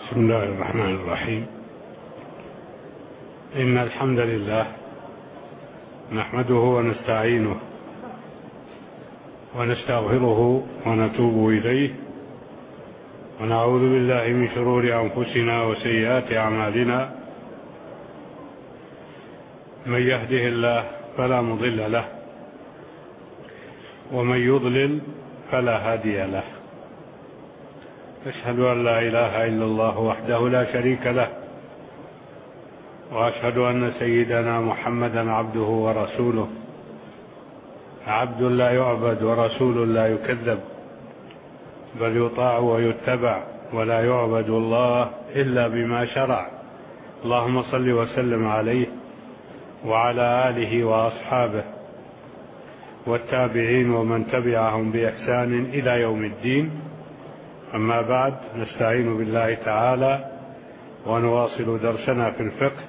بسم الله الرحمن الرحيم. إن الحمد لله نحمده ونستعينه ونستغفره ونتوب إليه ونعوذ بالله من شرور أنفسنا وسيئات أعمالنا. من يهده الله فلا مضل له ومن يضلل فلا هادي له. أشهد أن لا إله إلا الله وحده لا شريك له، وأشهد أن سيدنا محمدا عبده ورسوله، عبد لا يعبد ورسول لا يكذب، بل يطاع ويتبع، ولا يعبد الله إلا بما شرع. اللهم صل وسلم عليه وعلى آله وأصحابه والتابعين ومن تبعهم بإحسان إلى يوم الدين. أما بعد، نستعين بالله تعالى ونواصل درسنا في الفقه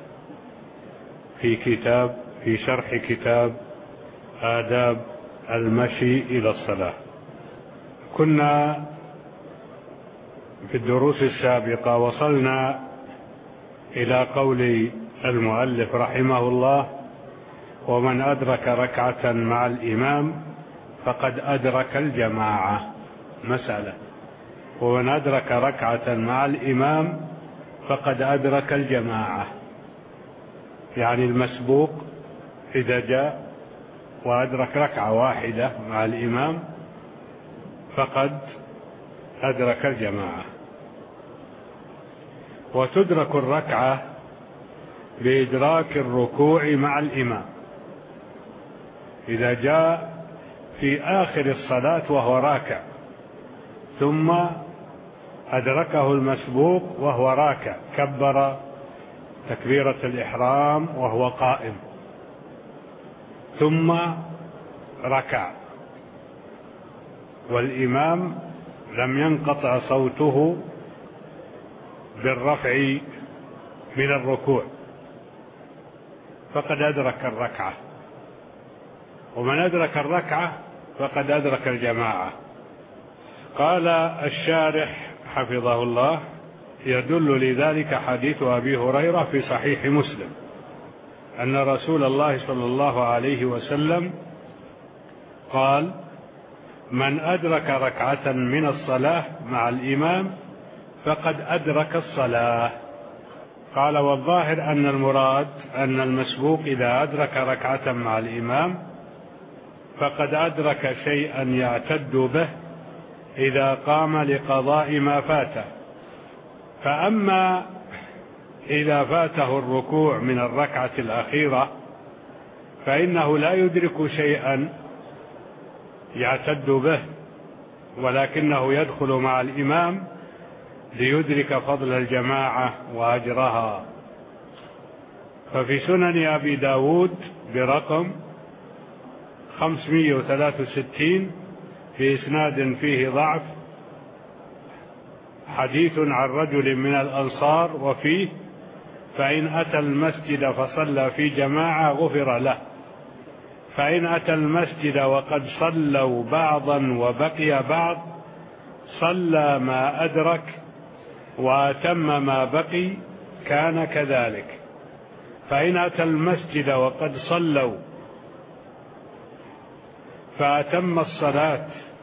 في شرح كتاب آداب المشي إلى الصلاة. كنا في الدروس السابقة وصلنا إلى قول المؤلف رحمه الله: ومن أدرك ركعة مع الإمام فقد أدرك الجماعة. مسألة: ومن أدرك ركعة مع الإمام فقد أدرك الجماعة، يعني المسبوق إذا جاء وأدرك ركعة واحدة مع الإمام فقد أدرك الجماعة. وتدرك الركعة بإدراك الركوع مع الإمام إذا جاء في آخر الصلاة وهو راكع، ثم أدركه المسبوق وهو راكع، كبر تكبيرة الإحرام وهو قائم، ثم ركع والإمام لم ينقطع صوته بالرفع من الركوع، فقد أدرك الركعة. ومن أدرك الركعة فقد أدرك الجماعة. قال الشارح حفظه الله: يدل لذلك حديث أبي هريرة في صحيح مسلم أن رسول الله صلى الله عليه وسلم قال: من أدرك ركعة من الصلاة مع الإمام فقد أدرك الصلاة. قال: والظاهر أن المراد أن المسبوق إذا أدرك ركعة مع الإمام فقد أدرك شيئا يعتد به إذا قام لقضاء ما فاته. فأما إذا فاته الركوع من الركعة الأخيرة فإنه لا يدرك شيئا يعتد به، ولكنه يدخل مع الإمام ليدرك فضل الجماعة وأجرها. ففي سنن أبي داود برقم 563 في إسناد فيه ضعف حديث عن رجل من الأنصار وفيه: فإن أتى المسجد فصلى في جماعة غفر له، فإن أتى المسجد وقد صلوا بعضا وبقي بعض صلى ما أدرك وأتم ما بقي كان كذلك. فإن أتى المسجد وقد صلوا فأتم الصلاة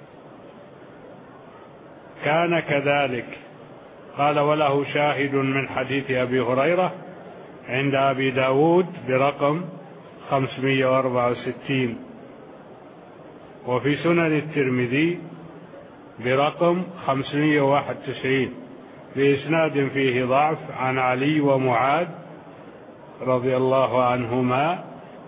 كان كذلك. قال: وله شاهد من حديث أبي هريرة عند أبي داود برقم 564، وفي سنن الترمذي برقم 591 بإسناد فيه ضعف عن علي ومعاذ رضي الله عنهما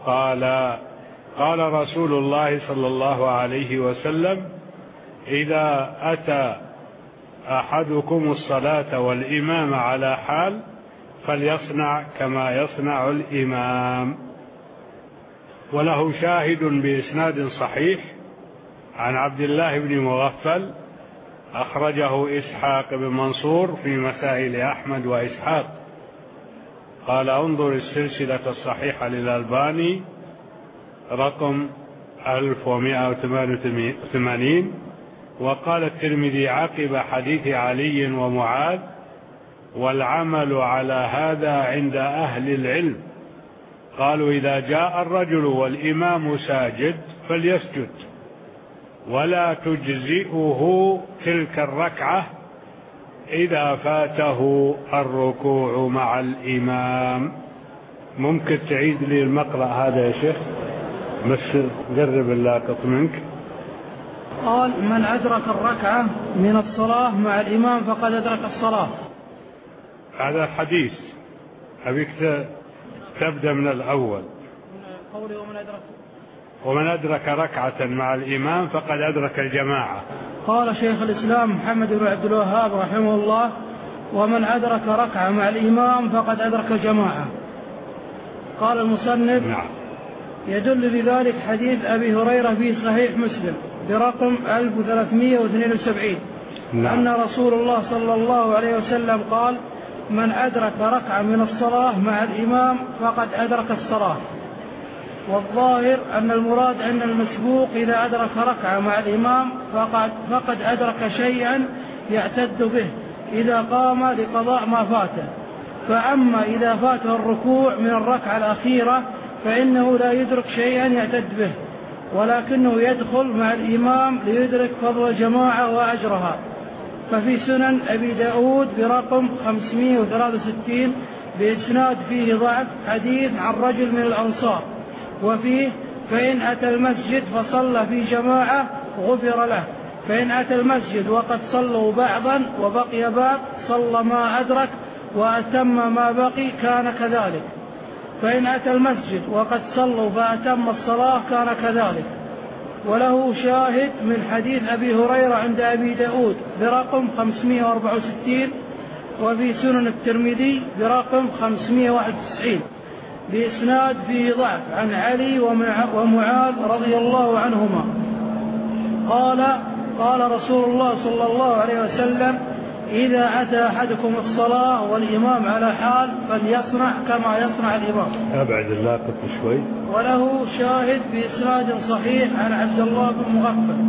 قال رسول الله صلى الله عليه وسلم: إذا أتى أحدكم الصلاة والإمام على حال فليصنع كما يصنع الإمام. وله شاهد بإسناد صحيح عن عبد الله بن مغفل أخرجه إسحاق بن منصور في مسائل أحمد وإسحاق. قال: انظر السلسلة الصحيحة للألباني رقم 1188. وقال الترمذي عقب حديث علي ومعاذ: والعمل على هذا عند أهل العلم. قالوا إذا جاء الرجل والإمام ساجد فليسجد، ولا تجزئه تلك الركعة إذا فاته الركوع مع الإمام. ممكن تعيد لي المقرأ هذا يا شيخ؟ بس قرب اللاقط منك. قال: من أدرك الركعة من الصلاة مع الإمام فقد أدرك الصلاة. هذا الحديث أبيك تبدأ من الأول. قوله ومن أدرك ركعة مع الإمام فقد أدرك الجماعة. قال شيخ الإسلام محمد بن عبد الوهاب رحمه الله: ومن أدرك ركعة مع الإمام فقد أدرك الجماعة. قال المصنف: نعم. يدل لذلك حديث أبي هريرة في صحيح مسلم برقم 1372. نعم. أن رسول الله صلى الله عليه وسلم قال: من أدرك ركعة من الصلاة مع الإمام فقد أدرك الصلاة. والظاهر أن المراد أن المسبوق إذا أدرك ركعة مع الإمام فقد أدرك شيئا يعتد به إذا قام لقضاء ما فاته. فأما إذا فاته الركوع من الركعة الأخيرة فإنه لا يدرك شيئا يعتد به، ولكنه يدخل مع الإمام ليدرك فضل الجماعة وأجرها. ففي سنن أبي داود برقم 563 بإسناد فيه ضعف حديث عن رجل من الأنصار، وفيه: فإن أتى المسجد فصلى في جماعة غفر له، فإن أتى المسجد وقد صلوا بعضا وبقي باب صلى ما أدرك وأتم ما بقي كان كذلك، فإن أتى المسجد وقد صلوا فأتم الصلاة كان كذلك. وله شاهد من حديث أبي هريرة عند أبي داود برقم 564، وفي سنن الترمذي برقم 591 بإسناد فيه ضعف عن علي ومعاذ رضي الله عنهما قال رسول الله صلى الله عليه وسلم: إذا أتى أحدكم الصلاة والإمام على حال فليصنع كما يصنع الإمام. أبعد اللاقط شوي. وله شاهد بإسناد صحيح عن عبد الله بن مغفل.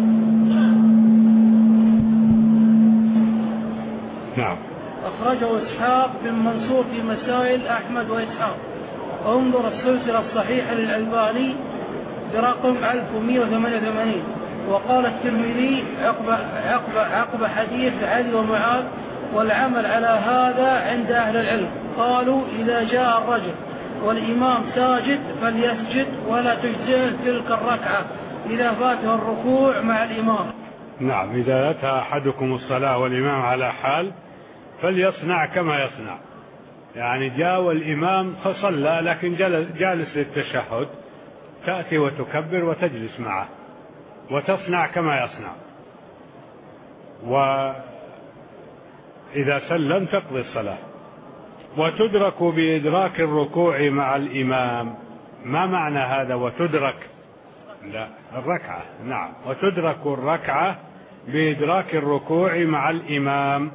نعم. أخرجه إسحاق بن منصور في مسائل أحمد وإسحاق. انظر السلسلة الصحيحة للألباني برقم 1188. وقال الترمذي عقب حديث علي ومعاذ: والعمل على هذا عند أهل العلم. قالوا: إذا جاء الرجل والإمام ساجد فليسجد ولا تجزئه تلك الركعة إذا فاته الركوع مع الإمام. نعم. إذا أتى أحدكم الصلاة والإمام على حال فليصنع كما يصنع، يعني جاء والإمام فصلى لكن جالس للتشهد، تأتي وتكبر وتجلس معه وتصنع كما يصنع، وإذا سلم تقضي الصلاة. وتدرك بإدراك الركوع مع الإمام. ما معنى هذا وتدرك؟ لا، الركعة. نعم. وتدرك الركعة بإدراك الركوع مع الإمام.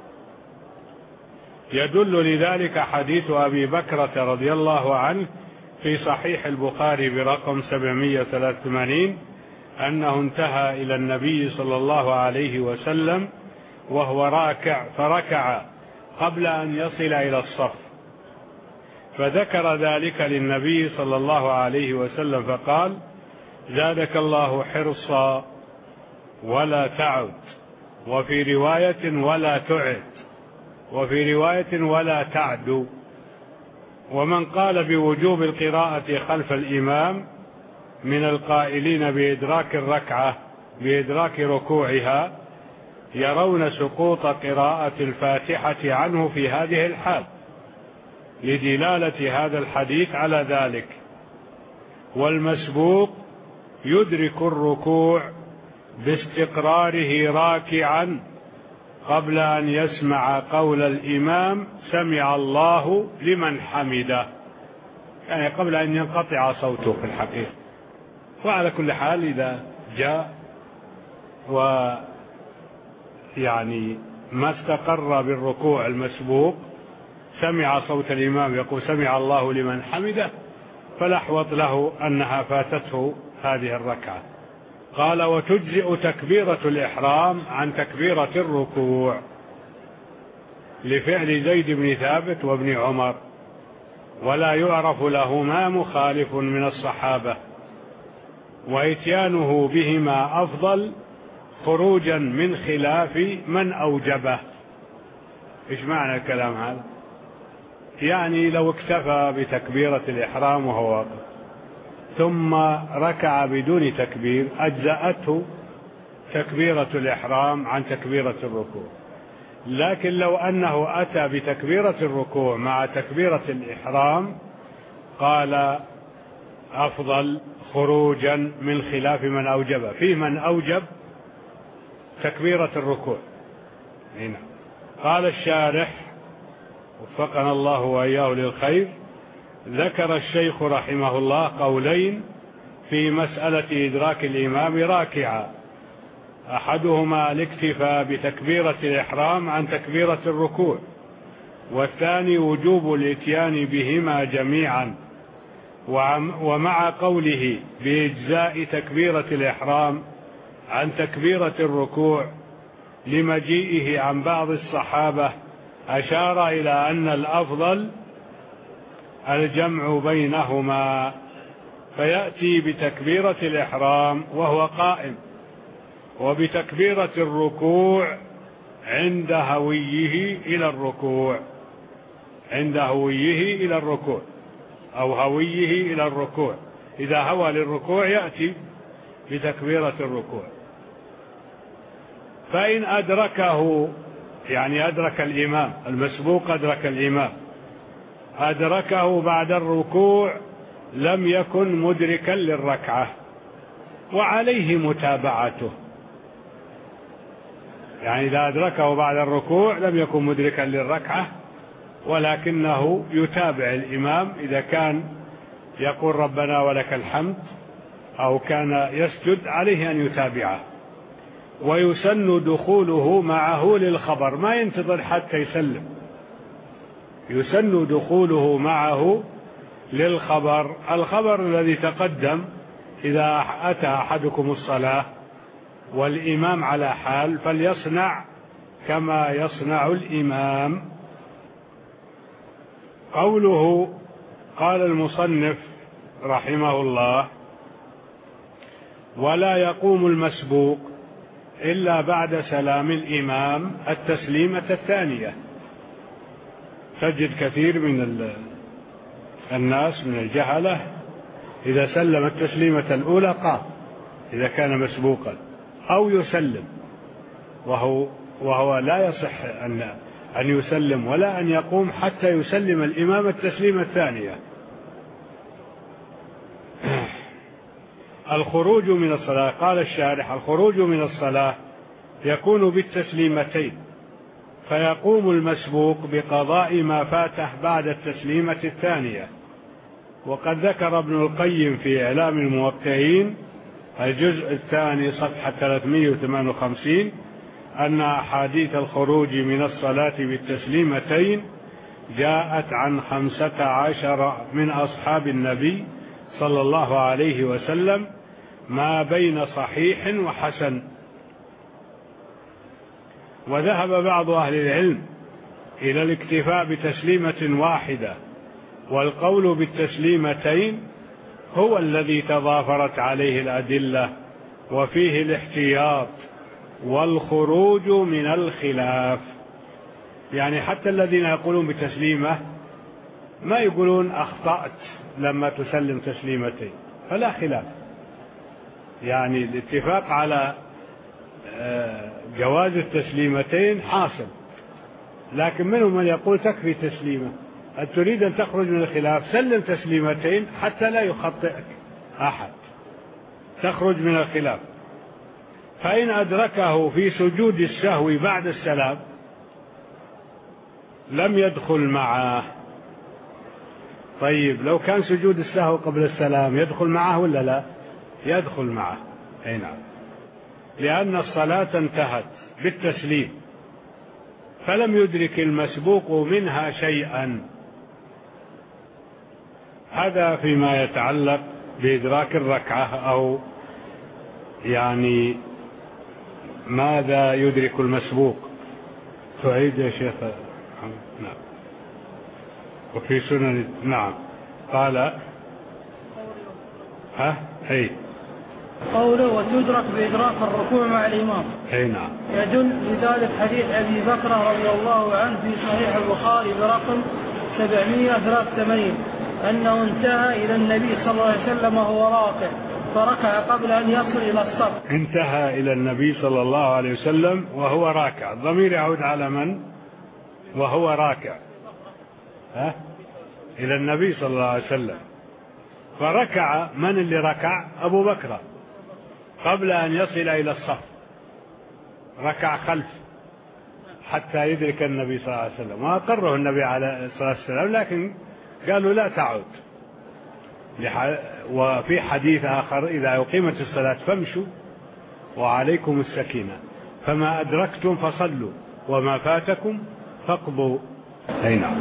يدل لذلك حديث أبي بكرة رضي الله عنه في صحيح البخاري برقم 783 أنه انتهى إلى النبي صلى الله عليه وسلم وهو راكع فركع قبل أن يصل إلى الصف، فذكر ذلك للنبي صلى الله عليه وسلم فقال: زادك الله حرصا ولا تعد، وفي رواية ولا تعد، وفي رواية ولا تعد. ومن قال بوجوب القراءة خلف الإمام من القائلين بإدراك الركعة بإدراك ركوعها يرون سقوط قراءة الفاتحة عنه في هذه الحال لدلالة هذا الحديث على ذلك. والمسبوق يدرك الركوع باستقراره راكعا قبل أن يسمع قول الإمام: سمع الله لمن حمده، يعني قبل أن ينقطع صوته في الحقيقة. وعلى كل حال إذا جاء ويعني ما استقر بالركوع المسبوق، سمع صوت الإمام يقول: سمع الله لمن حمده، فالأحوط له أنها فاتته هذه الركعة. قال: وتجزئ تكبيرة الإحرام عن تكبيرة الركوع. لفعل زيد بن ثابت وابن عمر، ولا يعرف لهما مخالف من الصحابة، وإتيانه بهما أفضل خروجا من خلاف من أوجبه. إيش معنى الكلام هذا؟ يعني لو اكتفى بتكبيرة الإحرام وهو واقف ثم ركع بدون تكبير أجزأته تكبيرة الإحرام عن تكبيرة الركوع. لكن لو أنه أتى بتكبيرة الركوع مع تكبيرة الإحرام قال أفضل خروجا من خلاف من أوجبه، في من أوجب تكبيرة الركوع هنا. قال الشارح وفقنا الله وإياه للخير: ذكر الشيخ رحمه الله قولين في مسألة إدراك الإمام راكعا، أحدهما الاكتفاء بتكبيرة الإحرام عن تكبيرة الركوع، والثاني وجوب الإتيان بهما جميعا. ومع قوله بإجزاء تكبيرة الإحرام عن تكبيرة الركوع لمجيئه عن بعض الصحابة أشار إلى أن الأفضل الجمع بينهما، فيأتي بتكبيرة الإحرام وهو قائم، وبتكبيرة الركوع عند هويه إلى الركوع أو هويه إلى الركوع. إذا هوى للركوع يأتي بتكبيرة الركوع. فإن أدركه، يعني أدرك الإمام المسبوق، أدركه بعد الركوع لم يكن مدركا للركعة وعليه متابعته. يعني إذا أدركه بعد الركوع لم يكن مدركا للركعة، ولكنه يتابع الإمام إذا كان يقول ربنا ولك الحمد أو كان يسجد، عليه أن يتابعه. ويسن دخوله معه للخبر، ما ينتظر حتى يسلم، يسن دخوله معه للخبر. الخبر الذي تقدم: إذا أتى أحدكم الصلاة والإمام على حال فليصنع كما يصنع الإمام. قوله قال المصنف رحمه الله: ولا يقوم المسبوق إلا بعد سلام الإمام التسليمة الثانية. تجد كثير من الناس من الجهلة إذا سلم التسليمة الأولى قام إذا كان مسبوقا، أو يسلم وهو لا يصح أن يسلم ولا أن يقوم حتى يسلم الإمام التسليمة الثانية. الخروج من الصلاة، قال الشارح: الخروج من الصلاة يكون بالتسليمتين، فيقوم المسبوق بقضاء ما فاته بعد التسليمة الثانية. وقد ذكر ابن القيم في إعلام الموقعين الجزء الثاني صفحة 358 أن أحاديث الخروج من الصلاة بالتسليمتين جاءت عن 15 من أصحاب النبي صلى الله عليه وسلم، ما بين صحيح وحسن. وذهب بعض أهل العلم إلى الاكتفاء بتسليمة واحدة، والقول بالتسليمتين هو الذي تضافرت عليه الأدلة، وفيه الاحتياط والخروج من الخلاف. يعني حتى الذين يقولون بتسليمة ما يقولون أخطأت لما تسلم تسليمتين، فلا خلاف. يعني الاتفاق على جواز التسليمتين حاصل، لكن منهم من يقول تكفي تسليمة. تريد أن تخرج من الخلاف سلم تسليمتين حتى لا يخطئك أحد، تخرج من الخلاف. فإن أدركه في سجود السهو بعد السلام لم يدخل معه. طيب لو كان سجود السهو قبل السلام يدخل معه ولا لا؟ يدخل معه، أي نعم، لأن الصلاة انتهت بالتسليم فلم يدرك المسبوق منها شيئا. هذا فيما يتعلق بإدراك الركعة، أو يعني ماذا يدرك المسبوق. تعيد يا شيخ نعم. وفي سنن نعم قال أي قوله وتدرك بإدراك الركوع مع الإمام. أي نعم. يدل لذلك حديث أبي بكر رضي الله عنه في صحيح البخاري برقم 783 أنه انتهى إلى النبي صلى الله عليه وسلم وهو راكع فركع قبل أن يصل إلى الصف. انتهى إلى النبي صلى الله عليه وسلم وهو راكع، الضمير يعود على من؟ وهو راكع إلى النبي صلى الله عليه وسلم، فركع. من اللي ركع؟ أبو بكر قبل أن يصل إلى الصف، ركع خلف حتى يدرك النبي صلى الله عليه وسلم، وأقره النبي عليه الصلاة والسلام، لكن قالوا لا تعود. وفي حديث آخر إذا أقيمت الصلاة فامشوا وعليكم السكينة، فما أدركتم فصلوا وما فاتكم فاقضوا. أي نعم.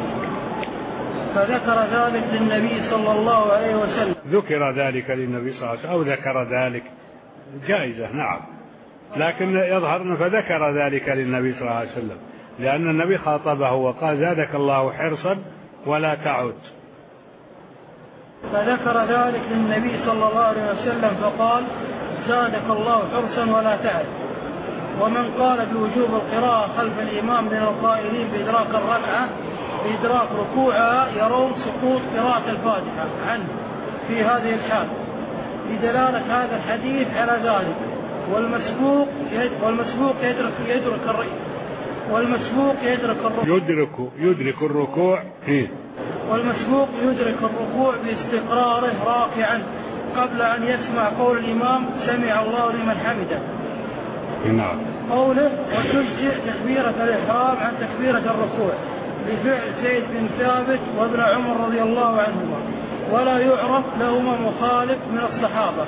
فذكر ذلك للنبي صلى الله عليه وسلم. ذكر ذلك للنبي صلى الله عليه وسلم أو ذكر ذلك جائزة، نعم، لكن يظهر فذكر ذلك للنبي صلى الله عليه وسلم، لأن النبي خاطبه وقال زادك الله حرصا ولا تعود. فذكر ذلك للنبي صلى الله عليه وسلم فقال زادك الله حرصا ولا تعد. ومن قال بوجوب القراءة خلف الإمام من القائلين بإدراك الركعة بإدراك ركوعها يرون سقوط قراءة الفاتحة عنه في هذه الحال بدلالة هذا الحديث على ذلك. والمسبوق يدرك الركوع والمسبوق يدرك الركوع باستقراره راكعا قبل أن يسمع قول الإمام سمع الله لمن حمده. نعم. قوله وتجزئ تكبيرة الإحرام عن تكبيرة الركوع لفعل زيد بن ثابت وابن عمر رضي الله عنهما، ولا يعرف لهما مخالف من الصحابة،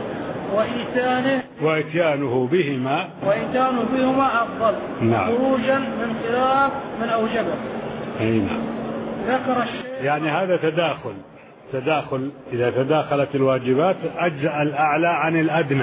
وإتيانه بهما أفضل. نعم. خروجا من خلاف من أوجبه. نعم. ذكر الشيخ يعني هذا تداخل إذا تداخلت الواجبات أجزأ الأعلى عن الأدنى.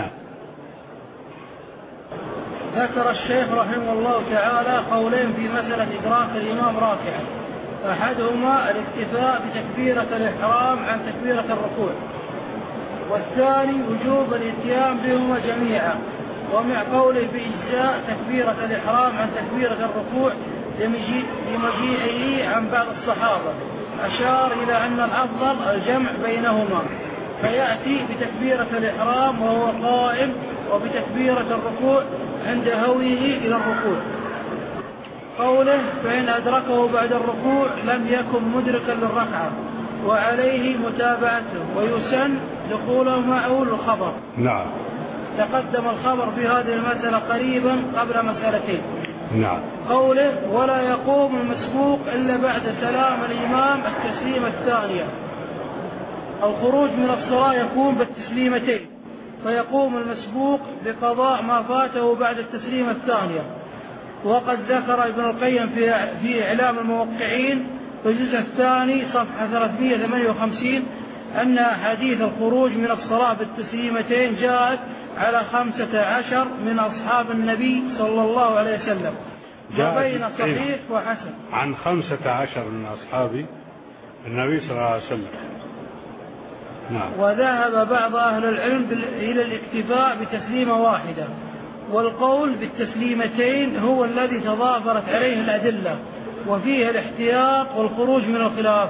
ذكر الشيخ رحمه الله تعالى قولين في مسألة إدراك الإمام راكعا، أحدهما الاكتفاء بتكبيرة الإحرام عن تكبيرة الركوع، والثاني وجوب الاتيان بهما جميعا، ومع قوله بإجزاء تكبيرة الإحرام عن تكبيرة الركوع لمجيئه عن بعض الصحابة أشار إلى أن الأفضل الجمع بينهما، فيأتي بتكبيرة الإحرام وهو قائم وبتكبيرة الركوع عند هويه إلى الركوع. قوله فإن أدركه بعد الركوع لم يكن مدركا للركعة وعليه متابعته ويسن دخوله مع أول الخبر. نعم. تقدم الخبر في هذه المسألة قريبا قبل مسألتين. نعم. قوله ولا يقوم المسبوق إلا بعد سلام الإمام التسليمة الثانية. الخروج من الصلاة يكون بالتسليمتين، فيقوم المسبوق بقضاء ما فاته بعد التسليمة الثانية. وقد ذكر ابن القيم في إعلام الموقعين في الجزء الثاني صفحة 358 أن أحاديث الخروج من الصلاة بالتسليمتين جاءت على 15 من أصحاب النبي صلى الله عليه وسلم، وبين صحيح وحسن. عن 15 من أصحاب النبي صلى الله عليه وسلم. نعم. وذهب بعض أهل العلم إلى الاكتفاء بتسليمة واحدة، والقول بالتسليمتين هو الذي تضافرت عليه الأدلة وفيه الاحتياط والخروج من الخلاف.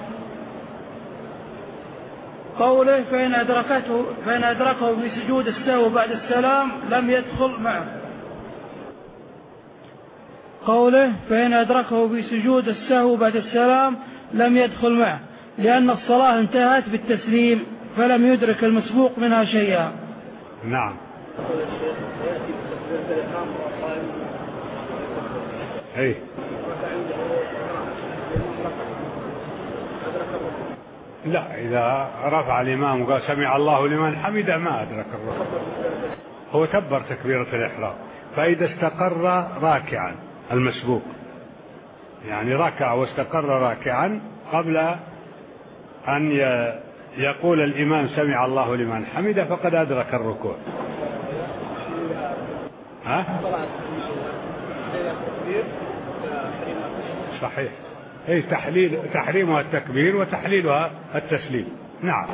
قوله فإن أدركه بسجود السهو بعد السلام لم يدخل معه. قوله فإن أدركه بسجود السهو بعد السلام لم يدخل معه لأن الصلاة انتهت بالتسليم فلم يدرك المسبوق منها شيئا. نعم. أي لا، إذا رفع الإمام وقال سمع الله لمن حمده ما أدرك الركوع، هو كبر تكبيرة الإحرام. فإذا استقر راكعا المسبوق، يعني ركع واستقر راكعا قبل أن يقول الإمام سمع الله لمن حمده فقد أدرك الركوع. صحيح. أي تحريمها التكبير وتحليلها التسليم. نعم.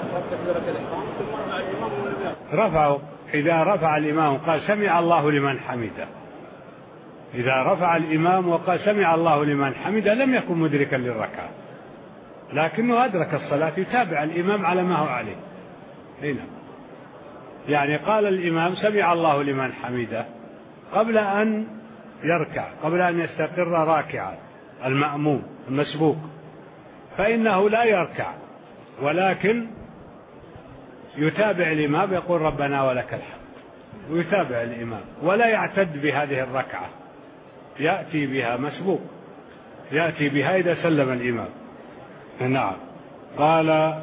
رفعوا إذا رفع الإمام قال سمع الله لمن حمده، إذا رفع الإمام وقال سمع الله لمن حمده لم يكن مدركا للركعة، لكنه أدرك الصلاة، يتابع الإمام على ما هو عليه. هنا يعني قال الإمام سمع الله لمن حمده قبل أن يركع، قبل أن يستقر راكعا المأموم المسبوق، فإنه لا يركع ولكن يتابع الإمام يقول ربنا ولك الحمد، ويتابع الإمام ولا يعتد بهذه الركعة، يأتي بها مسبوق، يأتي بها إذا سلم الإمام. نعم. قال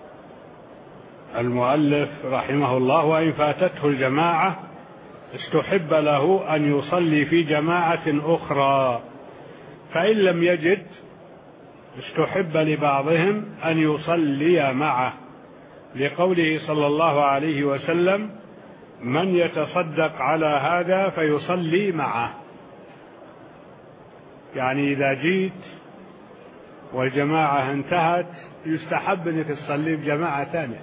المؤلف رحمه الله: وإن فاتته الجماعة استحب له أن يصلي في جماعة أخرى، فإن لم يجد استحب لبعضهم أن يصلي معه، لقوله صلى الله عليه وسلم: من يتصدق على هذا فيصلي معه. يعني إذا جيت والجماعة انتهت يستحب أنك تصلي بجماعة ثانية،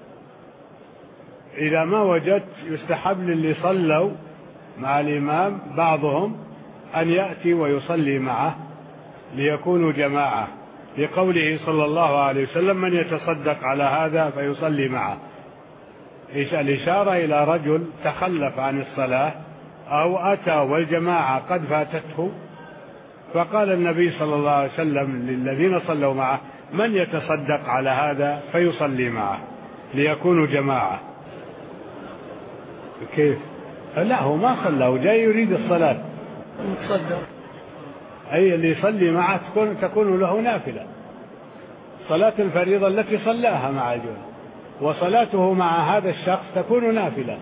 إذا ما وجدت يستحب للي صلوا مع الإمام بعضهم أن يأتي ويصلي معه ليكونوا جماعة، لقوله صلى الله عليه وسلم: من يتصدق على هذا فيصلي معه. الإشارة إلى رجل تخلف عن الصلاة أو أتى والجماعة قد فاتته، فقال النبي صلى الله عليه وسلم للذين صلوا معه: من يتصدق على هذا فيصلي معه ليكونوا جماعة. كيف؟ لا، هو ما صلى، وجاي يريد الصلاة. أي اللي يصلي معه تكون له نافلة، صلاة الفريضة التي صلاها مع الجماعة، وصلاته مع هذا الشخص تكون نافلة.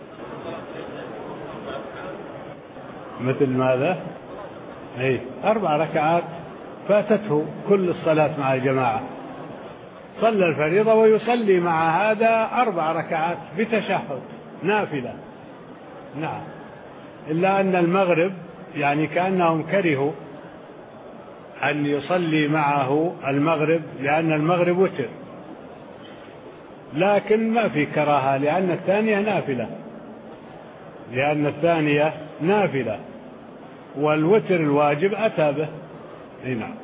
مثل ماذا؟ أي 4 ركعات فاتته كل الصلاة مع الجماعة، صلى الفريضة ويصلي مع هذا 4 ركعات بتشهد نافلة. نعم. إلا أن المغرب يعني كأنهم كرهوا أن يصلي معه المغرب، لأن المغرب وتر، لكن ما في كراهة لأن الثانية نافلة، لأن الثانية نافلة والوتر الواجب أتى به. نعم.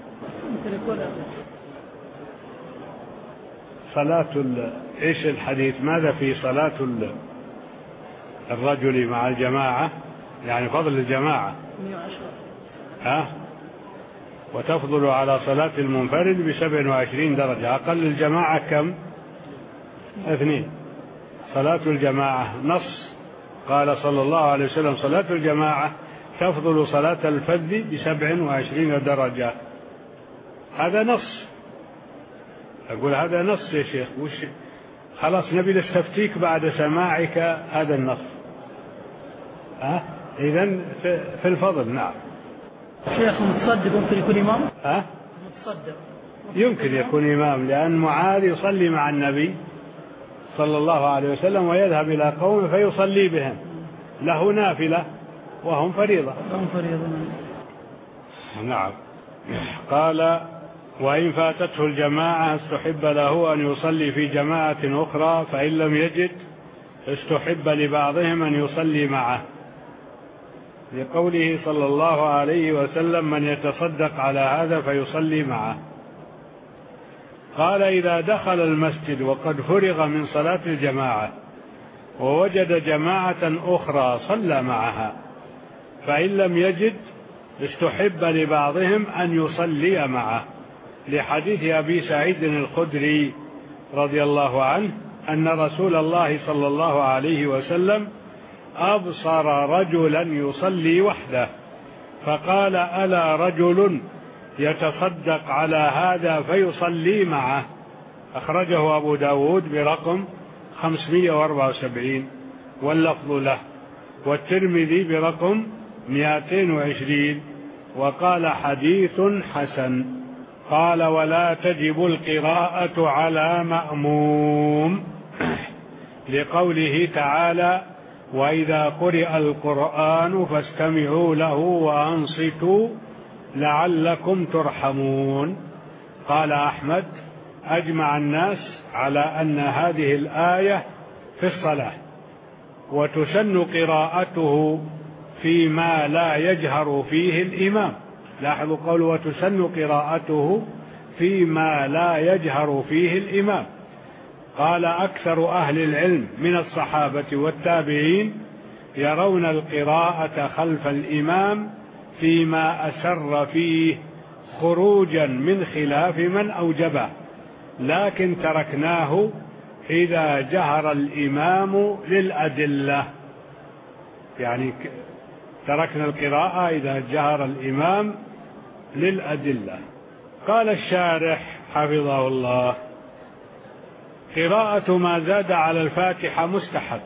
صلاة إيش الحديث؟ ماذا في صلاة الرجل مع الجماعة؟ يعني فضل الجماعة 110 وتفضل على صلاة المنفرد ب27 درجة. أقل الجماعة كم؟ 2. صلاة الجماعة نص، قال صلى الله عليه وسلم: صلاة الجماعة تفضل صلاة الفذ ب27 درجة. هذا نص، أقول هذا نص يا شيخ، وش خلاص نبي نستفتيك بعد سماعك هذا النص. إذن في الفضل. نعم. شيخ متصدق ممكن يكون إمام؟ متصدق يمكن يكون إمام، لأن معاذ يصلي مع النبي صلى الله عليه وسلم ويذهب إلى قوم فيصلي بهم، له نافلة وهم فريضة. نعم. قال: وإن فاتته الجماعة استحب له أن يصلي في جماعة أخرى، فإن لم يجد استحب لبعضهم أن يصلي معه، لقوله صلى الله عليه وسلم: من يتصدق على هذا فيصلي معه. قال: إذا دخل المسجد وقد فرغ من صلاة الجماعة ووجد جماعة أخرى صلى معها، فإن لم يجد استحب لبعضهم أن يصلي معه، لحديث أبي سعيد الخدري رضي الله عنه أن رسول الله صلى الله عليه وسلم أبصر رجلا يصلي وحده فقال: ألا رجل يتصدق على هذا فيصلي معه. أخرجه أبو داود برقم 574 واللفظ له، والترمذي برقم 220، وقال: حديث حسن. قال: ولا تجب القراءة على مأموم، لقوله تعالى: وإذا قرئ القرآن فاستمعوا له وأنصتوا لعلكم ترحمون. قال أحمد: أجمع الناس على أن هذه الآية في الصلاة، وتسن قراءته فيما لا يجهر فيه الإمام. لاحظوا قوله وتسن قراءته فيما لا يجهر فيه الإمام. قال: أكثر أهل العلم من الصحابة والتابعين يرون القراءة خلف الإمام فيما أسر فيه خروجا من خلاف من أوجبه، لكن تركناه إذا جهر الإمام للأدلة. يعني تركنا القراءة إذا جهر الإمام للأدلة. قال الشارح حفظه الله: قراءة ما زاد على الفاتحة مستحب.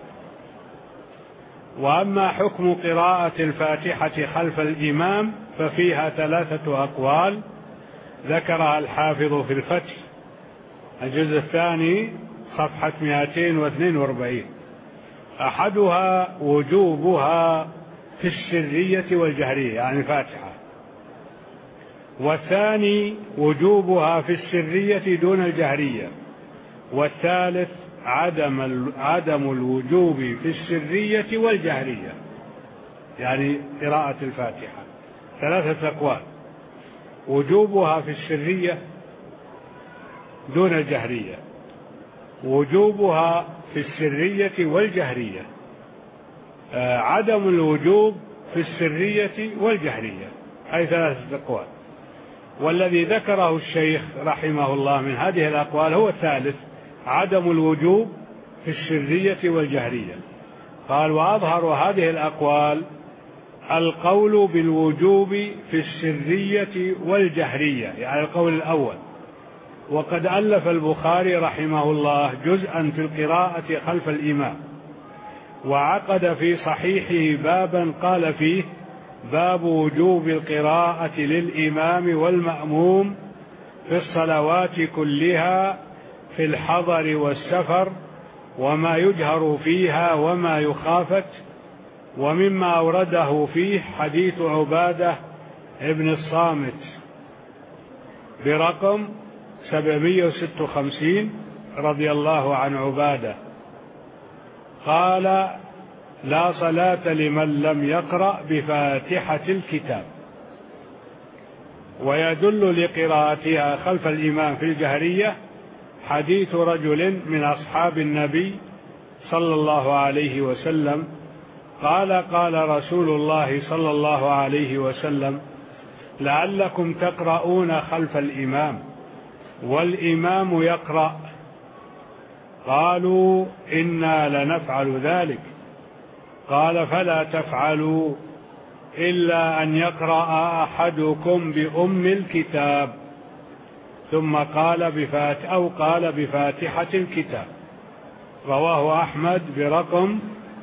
وأما حكم قراءة الفاتحة خلف الإمام ففيها 3 أقوال ذكرها الحافظ في الفتح الجزء الثاني صفحة 242. أحدها وجوبها في السرية والجهرية، يعني الفاتحة، والثاني وجوبها في السرية دون الجهرية، والثالث عدم الوجوب في السرية والجهرية، يعني قراءة الفاتحة 3 أقوال: وجوبها في السرية دون الجهرية، وجوبها في السرية والجهرية، عدم الوجوب في السرية والجهرية، أي 3 أقوال. والذي ذكره الشيخ رحمه الله من هذه الأقوال هو الثالث، عدم الوجوب في السرية والجهرية. قال: وأظهر هذه الأقوال القول بالوجوب في السرية والجهرية، يعني القول الأول. وقد ألف البخاري رحمه الله جزءا في القراءة خلف الإمام، وعقد في صحيحه بابا قال فيه: باب وجوب القراءة للإمام والمأموم في الصلوات كلها في الحضر والسفر، وما يجهر فيها وما يخافت. ومما أورده فيه حديث عبادة ابن الصامت برقم 756 رضي الله عن عبادة قال: لا صلاة لمن لم يقرأ بفاتحة الكتاب. ويدل لقراءتها خلف الإمام في الجهرية حديث رجل من أصحاب النبي صلى الله عليه وسلم قال: قال رسول الله صلى الله عليه وسلم: لعلكم تقرؤون خلف الإمام والإمام يقرأ. قالوا: إنا لنفعل ذلك. قال: فلا تفعلوا إلا أن يقرأ أحدكم بأم الكتاب. ثم قال بفاتحة الكتاب. رواه أحمد برقم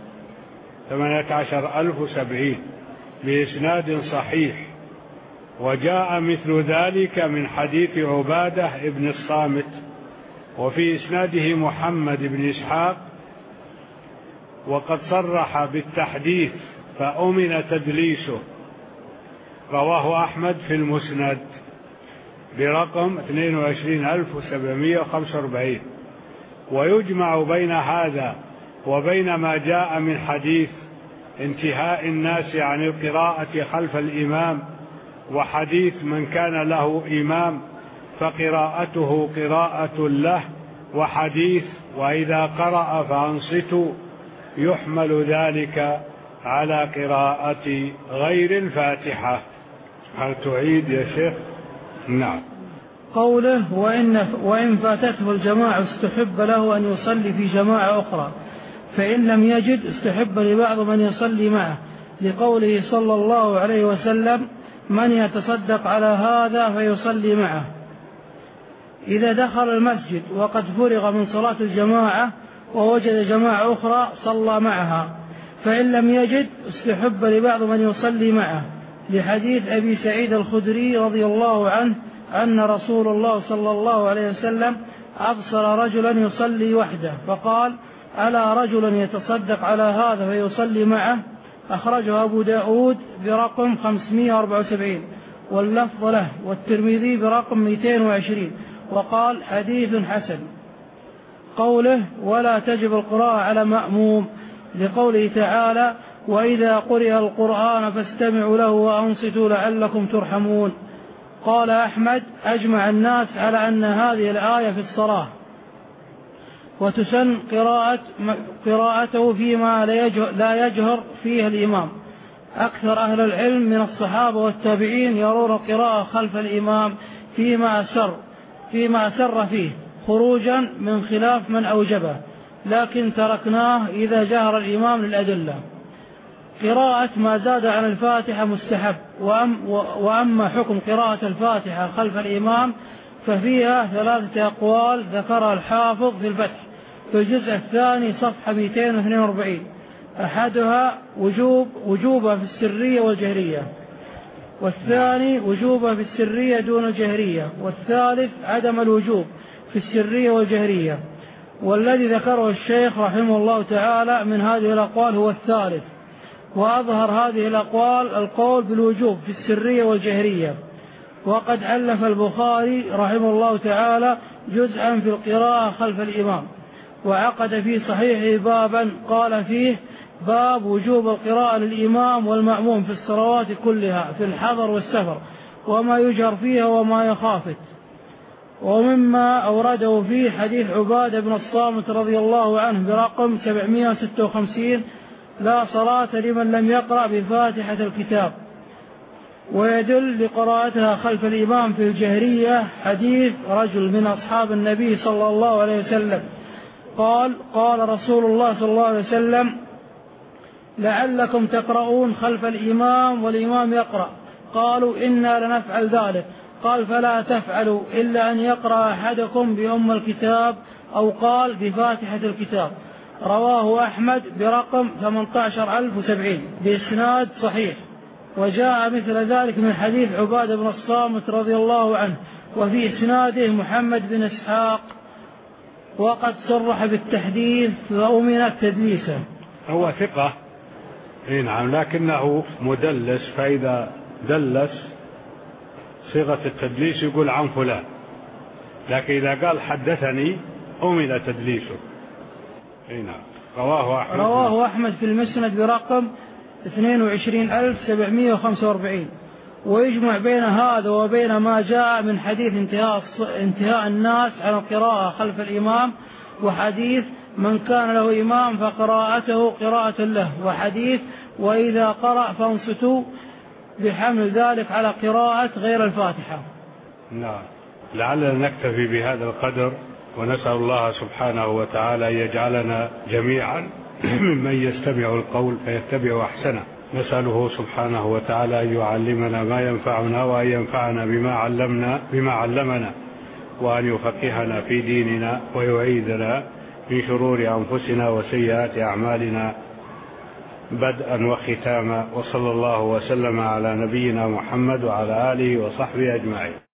18070 بإسناد صحيح. وجاء مثل ذلك من حديث عبادة ابن الصامت، وفي إسناده محمد بن إسحاق، وقد صرح بالتحديث فأمن تدليسه. رواه أحمد في المسند برقم 22745. ويجمع بين هذا وبين ما جاء من حديث انتهاء الناس عن القراءة خلف الإمام، وحديث من كان له إمام فقراءته قراءة له، وحديث وإذا قرأ فأنصتوا، يحمل ذلك على قراءة غير الفاتحة. هل تعيد يا شيخ؟ نعم. قوله: وإن فاتته الجماعة استحب له أن يصلي في جماعة أخرى، فإن لم يجد استحب لبعض من يصلي معه، لقوله صلى الله عليه وسلم: من يتصدق على هذا فيصلي معه. إذا دخل المسجد وقد فرغ من صلاة الجماعة ووجد جماعة أخرى صلى معها، فإن لم يجد استحب لبعض من يصلي معه، لحديث أبي سعيد الخدري رضي الله عنه أن رسول الله صلى الله عليه وسلم أبصر رجلا يصلي وحده فقال: ألا رجل يتصدق على هذا فيصلي معه؟ أخرجه أبو داود برقم 574. واللفظ له، والترمذي برقم 220 وقال حديث حسن. قوله ولا تجب القراءة على مأموم لقوله تعالى وإذا قرئ القرآن فاستمعوا له وأنصتوا لعلكم ترحمون. قال أحمد أجمع الناس على أن هذه الآية في الصلاة، وتسن قراءته فيما لا يجهر فيها الإمام. أكثر أهل العلم من الصحابة والتابعين يرون القراءة خلف الإمام فيما أسر فيه خروجا من خلاف من أوجبه، لكن تركناه إذا جهر الإمام للأدلة. قراءة ما زاد عن الفاتحة مستحب، وأما حكم قراءة الفاتحة خلف الإمام ففيها 3 أقوال ذكرها الحافظ في الفتح في الجزء الثاني صفحة 242. أحدها وجوبها في السرية والجهرية، والثاني وجوبها في السرية دون الجهرية، والثالث عدم الوجوب في السرية والجهرية. والذي ذكره الشيخ رحمه الله تعالى من هذه الأقوال هو الثالث، وأظهر هذه الأقوال القول بالوجوب في السرية والجهرية. وقد ألف البخاري رحمه الله تعالى جزءا في القراءة خلف الإمام، وعقد في صحيحه بابا قال فيه باب وجوب القراءة للإمام والمأموم في الصلوات كلها في الحضر والسفر، وما يجهر فيها وما يخافت. ومما أورده فيه حديث عبادة بن الصامت رضي الله عنه برقم 756 لا صلاة لمن لم يقرأ بفاتحة الكتاب. ويدل لقراءتها خلف الإمام في الجهرية حديث رجل من أصحاب النبي صلى الله عليه وسلم قال رسول الله صلى الله عليه وسلم لعلكم تقرؤون خلف الإمام والإمام يقرأ. قالوا إنا لنفعل ذلك. قال فلا تفعلوا إلا أن يقرأ أحدكم بأم الكتاب أو قال بفاتحة الكتاب. رواه أحمد برقم 18070 بإسناد صحيح. وجاء مثل ذلك من حديث عبادة بن الصامت رضي الله عنه، وفي إسناده محمد بن إسحاق، وقد صرح بالتحديث وأمن تدليسه. هو ثقة نعم، لكنه مدلس، فإذا دلس صيغة التدليس يقول عن فلان، لكن إذا قال حدثني أمن تدليسه. نعم. رواه أحمد في المسند برقم 22745. ويجمع بين هذا وبين ما جاء من حديث انتهاء الناس عن القراءة خلف الإمام، وحديث من كان له إمام فقراءته قراءة له، وحديث وإذا قرأ فانصتوا، بحمل ذلك على قراءة غير الفاتحة. نعم. لعلنا نكتفي بهذا القدر، ونسأل الله سبحانه وتعالى أن يجعلنا جميعا ممن يستمع القول فيتبع أحسنه. نسأله سبحانه وتعالى أن يعلمنا ما ينفعنا، وأن ينفعنا بما علمنا، وأن يفقهنا في ديننا، ويعيذنا من شرور أنفسنا وسيئات أعمالنا بدءا وختاما. وصلى الله وسلم على نبينا محمد وعلى آله وصحبه أجمعين.